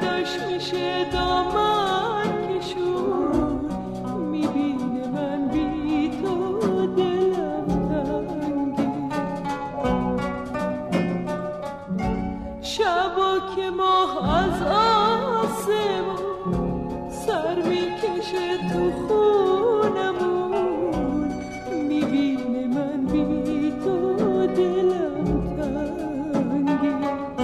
پیداش میشه دامن کشون، میبینه من بی تو دلم تنگه. شبا که ماه از آسمون سر میکشه تو خونمون، میبینه من بی تو دلم تنگه.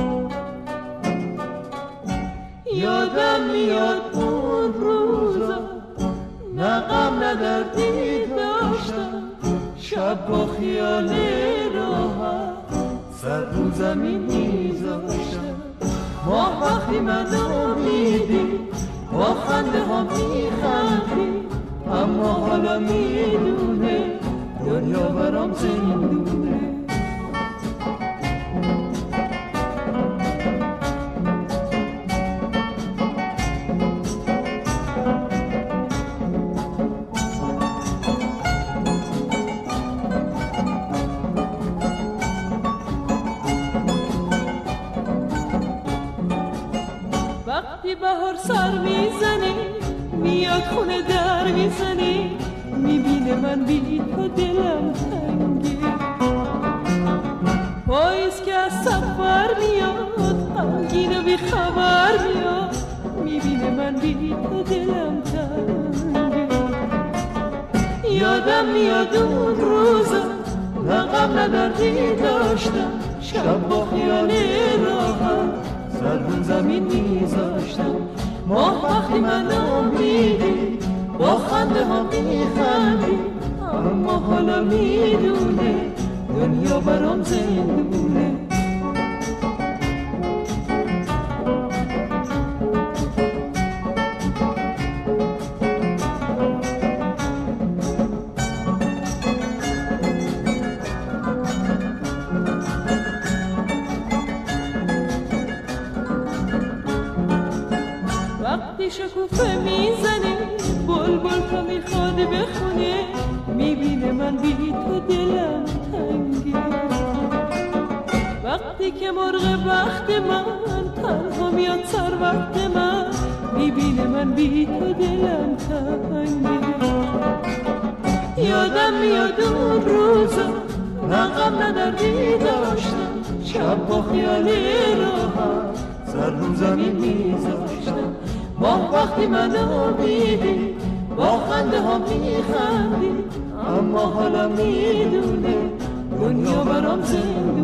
یادم میاد اون روزا، نه غم نه دردی داشتم، شب با خیال راحت سر رو زمین میذاشتم. ماه وقتی منو میدی با خنده ها میخندی، اما حالا میدونه دنیا برام زندونه. وقتی بهار سر میزنی میاد خونه در میزنی، میبینه من بی تو دلم تنگه. پاییز که از سفر میاد غمگین و بی خبر میاد، میبینه من بی تو دلم تنگه. یادم میاد اون روزا، نه غم نه دردی داشتم، شب با خیال راحت سر رو زمین میذاشتم. ماه وقتی منو میدی با خنده ها میخندی، اما حالا میدونه دنیا برام زندونه. وقتی شکوفه میزنی بلبل تا میخواد بخونه، میبینه من بی تو دلم تنگه. وقتی که مرغ بخت من تنها میاد سر وقت من، میبینه من بی تو دلم تنگه. یادم میاد اون روزا، نه غم نه دردی داشتم، شب با خیال راحت سر رو زمین میذاشتم. ماه وقتی منو میدی با خنده ها میخندی، اما حالا میدونه دنیا برام زندگی.